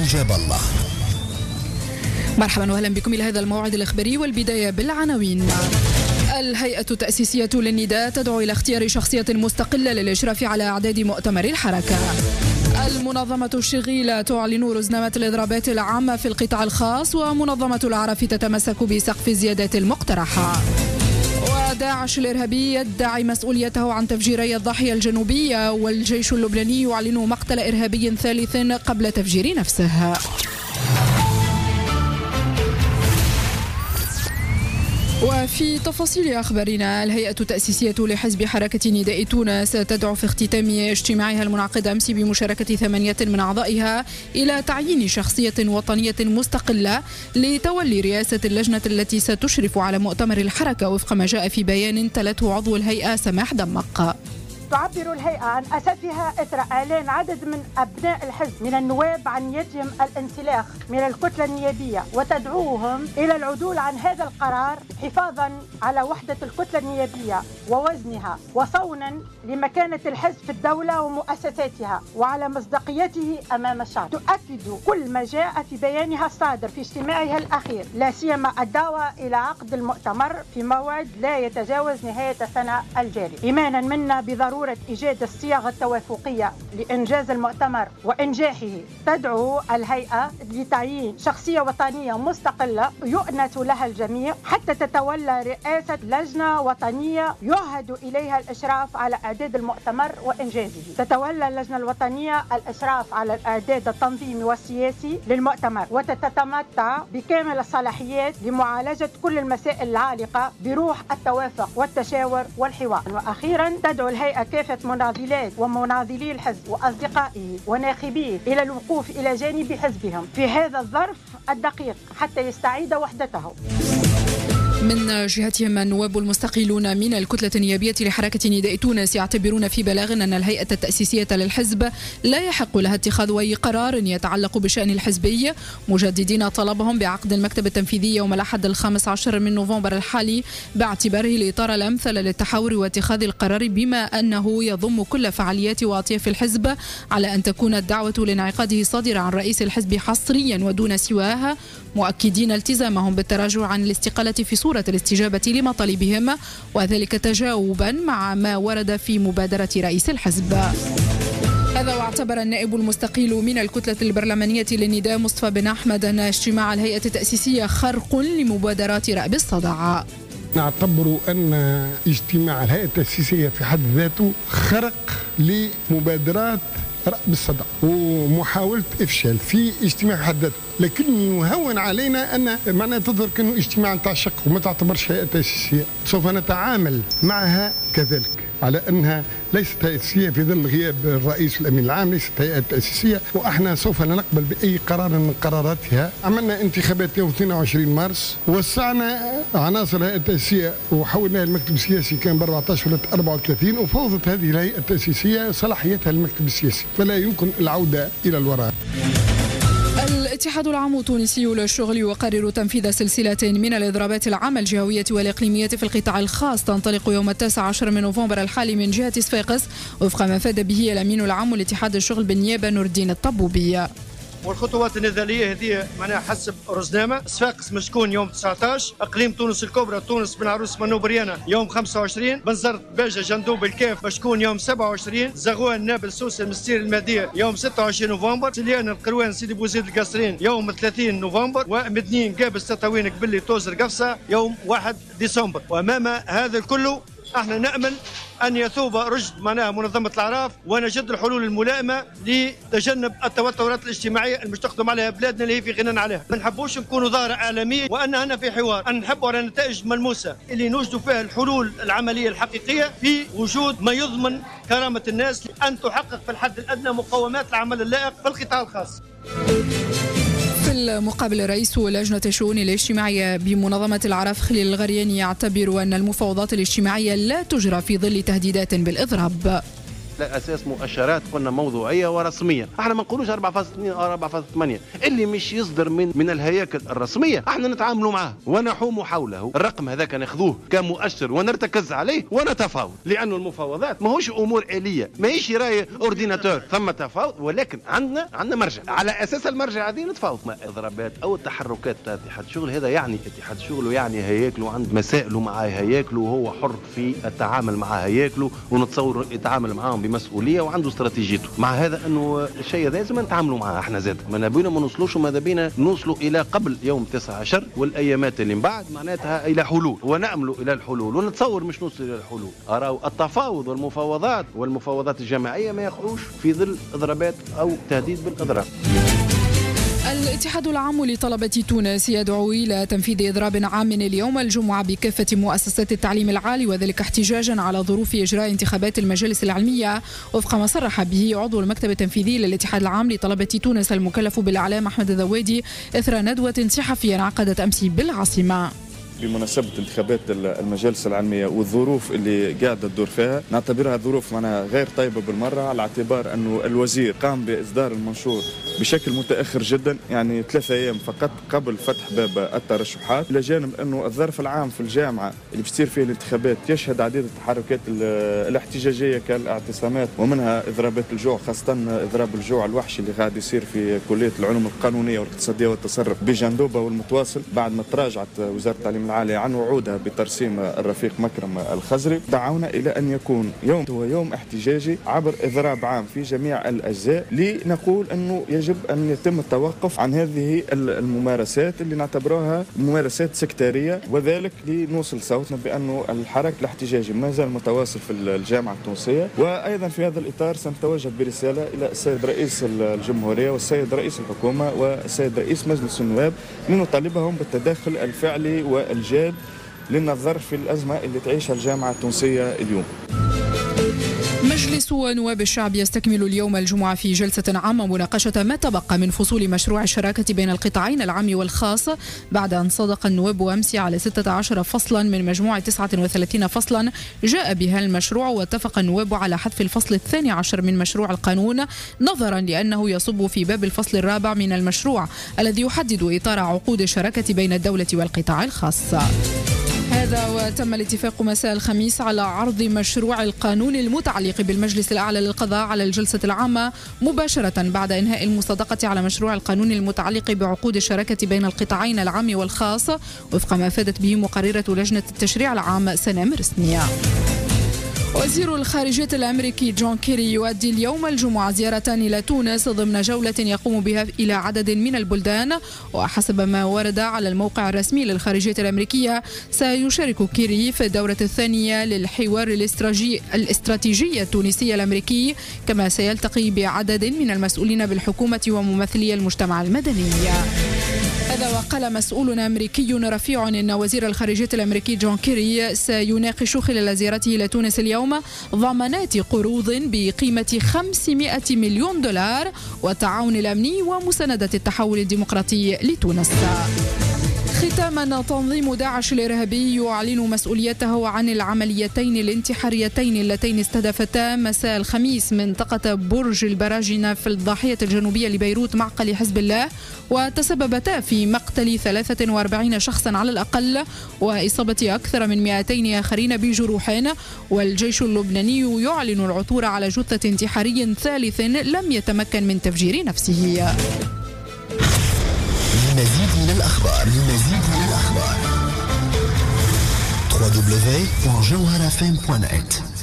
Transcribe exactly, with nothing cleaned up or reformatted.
جاب الله. مرحبا وأهلا بكم إلى هذا الموعد الإخباري، والبداية بالعناوين. الهيئة التأسيسية للنداء تدعو إلى اختيار شخصية مستقلة للإشراف على أعداد مؤتمر الحركة. المنظمة الشغيلة تعلن رزنامة الإضرابات العامة في القطاع الخاص، ومنظمة الأعراف تتمسك بسقف الزيادات المقترحة. وداعش الإرهابي يدعي مسؤوليته عن تفجيري الضاحية الجنوبية، والجيش اللبناني يعلن مقتل إرهابي ثالث قبل تفجير نفسه. وفي تفاصيل أخبارنا، الهيئة التأسيسية لحزب حركة نداء تونس تدعو في اختتام اجتماعها المنعقد أمس بمشاركة ثمانية من أعضائها إلى تعيين شخصية وطنية مستقلة لتولي رئاسة اللجنة التي ستشرف على مؤتمر الحركة، وفق ما جاء في بيان تلته عضو الهيئة سماح دمق. تعبر الهيئة عن أسفها إثر إعلان عدد من أبناء الحزب من النواب عن نيتهم الانسلاخ من الكتلة النيابية، وتدعوهم إلى العدول عن هذا القرار حفاظا على وحدة الكتلة النيابية ووزنها، وصونا لمكانة الحزب في الدولة ومؤسساتها وعلى مصداقيته أمام الشعب. تؤكد كل ما جاء في بيانها الصادر في اجتماعها الأخير، لا سيما الدعوة إلى عقد المؤتمر في موعد لا يتجاوز نهاية السنة الجارية، إيمانا منا بضرورة إيجاد الصياغة التوافقية لإنجاز المؤتمر وإنجاحه. تدعو الهيئة لتعيين شخصية وطنية مستقلة يؤنس لها الجميع حتى تتولى رئاسة لجنة وطنية يعهد إليها الإشراف على إعداد المؤتمر وإنجازه. تتولى اللجنة الوطنية الإشراف على الإعداد التنظيمي والسياسي للمؤتمر، وتتمتع بكامل الصلاحيات لمعالجة كل المسائل العالقة بروح التوافق والتشاور والحوار. وأخيرا، تدعو الهيئة كافة مناضلات ومناضلي الحزب وأصدقائه وناخبيه إلى الوقوف إلى جانب حزبهم في هذا الظرف الدقيق حتى يستعيد وحدته. من جهتهم النواب المستقيلون من الكتلة النيابية لحركة نداء تونس يعتبرون في بلاغ أن الهيئة التأسيسية للحزب لا يحق لها اتخاذ أي قرار يتعلق بشأن الحزبي، مجددين طلبهم بعقد المكتب التنفيذي يوم الأحد الخامس عشر من نوفمبر الحالي، باعتباره الإطار الأمثل للتحاور واتخاذ القرار، بما أنه يضم كل فعاليات وأطياف الحزب، على أن تكون الدعوة لانعقاده صادرة عن رئيس الحزب حصريا ودون سواها، مؤكدين التزامهم بالتراجع عن الاستقالة في صورة الاستجابة لمطالبهم، وذلك تجاوبا مع ما ورد في مبادرة رئيس الحزب. هذا واعتبر النائب المستقيل من الكتلة البرلمانية للنداء مصطفى بن أحمد أن اجتماع الهيئة التأسيسية خرق لمبادرات رأب الصدع. نعتبر أن اجتماع الهيئة التأسيسية في حد ذاته خرق لمبادرات رأب الصدع ومحاولة إفشال في اجتماع في حد ذاته، لكن يهون علينا أن معناها تظهر كأنه اجتماع تاع شق وما تعتبرش هيئة تأسيسية. سوف نتعامل معها كذلك على أنها ليست هيئة تأسيسية في ظل غياب الرئيس والأمين العام، ليست هيئة تأسيسية، وإحنا سوف لا نقبل بأي قرار من قراراتها. عملنا انتخابات يوم اثنين وعشرين مارس، وسعنا عناصر الهيئة التأسيسية وحولناها المكتب السياسي، كان ب أربعة عشر ولا أربعة وثلاثين، وفوضت هذه الهيئة التأسيسية صلاحيتها للمكتب السياسي، فلا يمكن العودة إلى الوراء. الاتحاد العام التونسي للشغل يقرر تنفيذ سلسلة من الإضرابات العامة الجهوية والإقليمية في القطاع الخاص، تنطلق يوم التاسع عشر من نوفمبر الحالي من جهة صفاقس، وفق ما فاد به الأمين العام لاتحاد الشغل بالنيابة نور الدين الطبوبي. والخطوات النضاليه هذه معناها حسب رزنامه. صفاقس مشكون يوم تسعة عشر، اقليم تونس الكبرى تونس بن عروس منوبريانه يوم خمسة وعشرين، بنزرت باجه جندوب الكاف مشكون يوم سبعة وعشرين، زغوان نابل سوسه المستير المهديه يوم ستة وعشرين نوفمبر، سليان القروان سيدي بوزيد القصرين يوم ثلاثين نوفمبر، ومدنين قابل تطاوين قبلي توزر قفصه يوم واحد ديسمبر. وامام هذا الكل احنا نامل أن يثوب رشد معناها منظمة الأعراف ونجد الحلول الملائمة لتجنب التوترات الاجتماعية المش تقدم عليها بلادنا اللي هي في غنى عليها. ما نحبوش نكونوا ظاهرة إعلامية وأن هنا في حوار، أن نحبوا على نتائج ملموسة اللي نوجدوا فيها الحلول العملية الحقيقية في وجود ما يضمن كرامة الناس، أن تحقق في الحد الأدنى مقومات العمل اللائق في القطاع الخاص. في المقابل، رئيس لجنة الشؤون الاجتماعية بمنظمة الأعراف خليل الغرياني يعتبر أن المفاوضات الاجتماعية لا تجرى في ظل تهديدات بالإضراب. على أساس مؤشرات قلنا موضوعية ورسمية. احنا ما نقولوش أربعة فاصلة اثنين أو أربعة فاصلة ثمانية اللي مش يصدر من من الهياكل الرسمية، احنا نتعاملوا معاه ونحوم حوله. الرقم هذاك ناخذوه كمؤشر ونرتكز عليه ونتفاوض، لأنه المفاوضات ماهوش أمور آلية، ماهيش راي اورديناتور، ثم تفاوض، ولكن عندنا عندنا مرجع، على أساس المرجع هذه نتفاوض مع إضرابات أو التحركات تاع اتحاد الشغل. هذا يعني اتحاد الشغل يعني هياكله عند مسائله مع هياكله، وهو حر في التعامل مع هياكله، ونتصور يتعامل معاهم بمسؤولية وعنده استراتيجيته. مع هذا أنه الشيء هذا لازم نتعاملوا معاه احنا زاد، ما نبينا ما نوصلوش وما نبينا نوصلوا إلى قبل يوم تسعة عشر والأيامات اللي من بعد معناتها إلى حلول، ونأملوا إلى الحلول ونتصور مش نوصل إلى الحلول. أراو التفاوض والمفاوضات والمفاوضات الجماعية ما يقعوش في ظل إضرابات أو تهديد بالإضراب. الاتحاد العام لطلبة تونس يدعو إلى تنفيذ إضراب عام اليوم الجمعة بكافة مؤسسات التعليم العالي، وذلك احتجاجا على ظروف إجراء انتخابات المجالس العلمية، وفق ما صرح به عضو المكتب التنفيذي للاتحاد العام لطلبة تونس المكلف بالإعلام أحمد الذوادي إثر ندوة صحفية انعقدت أمس بالعاصمة. بمناسبة انتخابات المجالس العلمية والظروف اللي قاعدة تدور فيها، نعتبرها ظروف معناها غير طيبة بالمرة، على اعتبار أنه الوزير قام بإصدار المنشور بشكل متأخر جدا، يعني ثلاثة أيام فقط قبل فتح باب الترشحات، إلى جانب أنه الظرف العام في الجامعة اللي بتصير فيه الانتخابات يشهد عديد التحركات الاحتجاجية كالاعتصامات ومنها إضرابات الجوع، خاصة إضراب الجوع الوحشي اللي قاعد يصير في كلية العلوم القانونية والاقتصادية والتصرف بجندوبة والمتواصل، بعد ما تراجعت وزارة التعليم العالي عن وعودها بترسيم الرفيق مكرم الخزري. دعونا إلى أن يكون يوم هو يوم احتجاجي عبر إضراب عام في جميع الأجزاء، لنقول أنه يجب أن يتم التوقف عن هذه الممارسات اللي نعتبرها ممارسات سكتارية، وذلك لنوصل صوتنا بأنه الحراك الاحتجاجي ما زال متواصل في الجامعة التونسية. وأيضا في هذا الإطار سنتوجه برسالة إلى السيد رئيس الجمهورية والسيد رئيس الحكومة والسيد رئيس مجلس النواب لنطالبهم بالتدخل الفعلي والجاد للنظر في الأزمة اللي تعيشها الجامعة التونسية اليوم. مجلس نواب الشعب يستكمل اليوم الجمعة في جلسة عامة مناقشة ما تبقى من فصول مشروع الشراكة بين القطاعين العام والخاص، بعد أن صادق النواب أمس على ستة عشر فصلا من مجموع تسعة وثلاثين فصلا جاء بها المشروع. واتفق النواب على حذف الفصل الثاني عشر من مشروع القانون، نظرا لأنه يصب في باب الفصل الرابع من المشروع الذي يحدد إطار عقود الشراكة بين الدولة والقطاع الخاص. هذا وتم الاتفاق مساء الخميس على عرض مشروع القانون المتعلق بالمجلس الأعلى للقضاء على الجلسة العامة مباشرة بعد إنهاء المصادقة على مشروع القانون المتعلق بعقود الشراكة بين القطاعين العام والخاص، وفق ما أفادت به مقررة لجنة التشريع العام سنة مرسنية. وزير الخارجية الأمريكي جون كيري يؤدي اليوم الجمعة زيارة إلى تونس ضمن جولة يقوم بها إلى عدد من البلدان. وحسب ما ورد على الموقع الرسمي للخارجية الأمريكية، سيشارك كيري في الدورة الثانية للحوار الاستراتيجي التونسي الأمريكي، كما سيلتقي بعدد من المسؤولين بالحكومة وممثلي المجتمع المدني. هذا وقال مسؤول أمريكي رفيع إن وزير الخارجية الأمريكي جون كيري سيناقش خلال زيارته إلى تونس اليوم ضمانات قروض بقيمة خمسمائة مليون دولار والتعاون الأمني ومساندة التحول الديمقراطي لتونس. ختاما، تنظيم داعش الإرهابي يعلن مسؤوليته عن العمليتين الانتحاريتين اللتين استهدفتا مساء الخميس منطقة برج البراجنة في الضاحية الجنوبية لبيروت معقل حزب الله، وتسببتا في مقتل ثلاثة وأربعين شخصا على الأقل وإصابة أكثر من مئتين آخرين بجروح. والجيش اللبناني يعلن العثور على جثة انتحاري ثالث لم يتمكن من تفجير نفسه. للمزيد من الأخبار للمزيد من الأخبار دبليو دبليو دبليو دوت جوهر اف ام دوت نت.